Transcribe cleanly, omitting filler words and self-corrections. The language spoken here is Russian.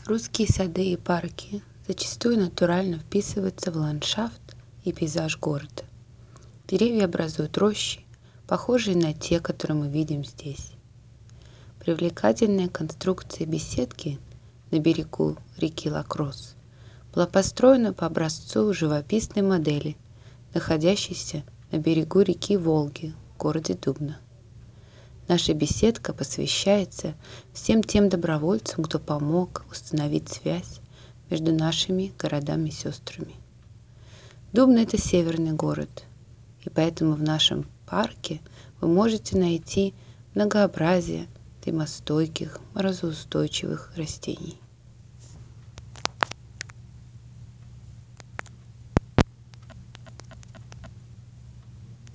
Русские сады и парки зачастую натурально вписываются в ландшафт и пейзаж города. Деревья образуют рощи, похожие на те, которые мы видим здесь. Привлекательная конструкция беседки на берегу реки Лакросс была построена по образцу живописной модели, находящейся на берегу реки Волги в городе Дубна. Наша беседка посвящается всем тем добровольцам, кто помог установить связь между нашими городами-сестрами. Дубна – это северный город, и поэтому в нашем парке вы можете найти многообразие зимостойких, морозоустойчивых растений.